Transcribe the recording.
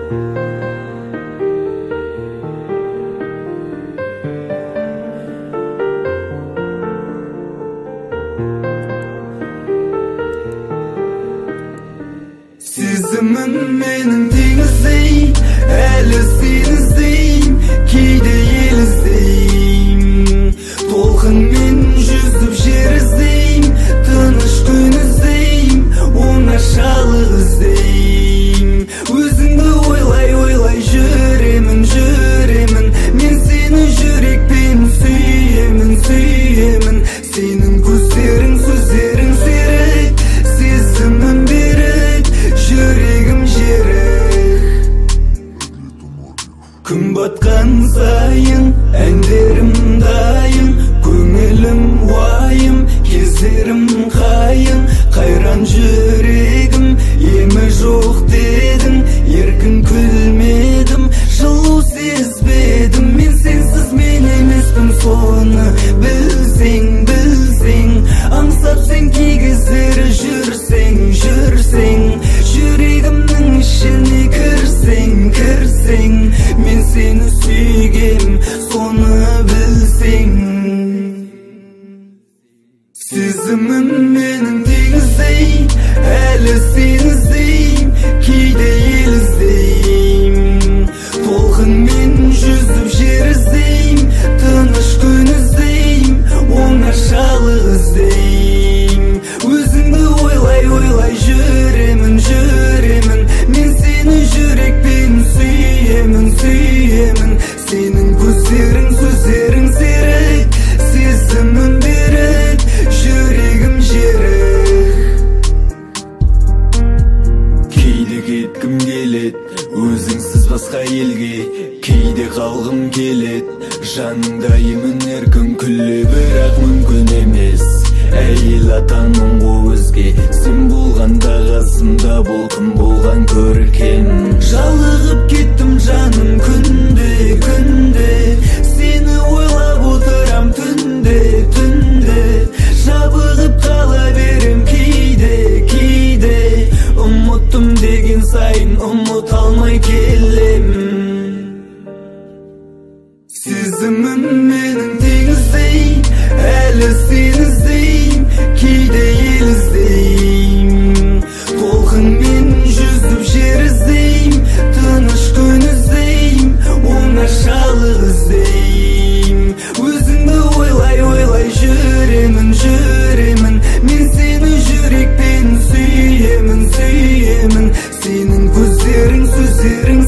Сезімім менің теңіздей, әлі сені іздейм, кейде ел іздейм. Толқынмен жүзіп жер іздейм, тыныш күн іздейм, оңашалық іздейм. Өзіңді ойлай жүремін, мен сені жүрекпен сүйемін. Сенің көздерің, сөздерің серік, сезімім берік, жүрегім жерік. Күн батқан сайын әндерім дайын, көңілім уайым, кездерім қайын. Қайран жүрегім, емі жоқ дедің, еркін күлмедім, жылу сезбедім. Мен сенсіз мен емеспін, соны білсең. Аңсап сен кей кездері жүрсең, жүрегімнің ішіне кірсең. Мен сені сүйгем, соны білсең. Сезімім менің теңіздей, әлі сені іздейм, кейде ел іздейм. Толқынмен жүзіп жер іздейм, тыныш күн іздейм, оңашалық іздейм. Өзіңді ойлай жүремін, мен сені жүрекпен сүйемін. Сенің көздерің, сөздерің серік, сезімім берік, жүрегім жерік. Кейде кеткім келет, өзіңсіз басқа елге, кейде қалғым келет, жаныңдаймын еркін күле, бірақ мүмкін емес. Әйел атаның өзге, сен болғанда қасымда бол, кім болған көркен. Жалығып кеттім жаным күнде, сені ойлап отырам түнде. Жабығып қала берем кейде, ұмыттым деген сайын ұмыт алмай келем. Сезімім менің теңіздей, әлі сені іздейм, кейде ел іздейм. Толқынмен жүзіп жер іздейм, тыныш күн іздейм, оңашалық іздейм. Өзіңді ойлай жүремін, мен сені жүрекпен сүйемін. Сенің көздерің, сөздерің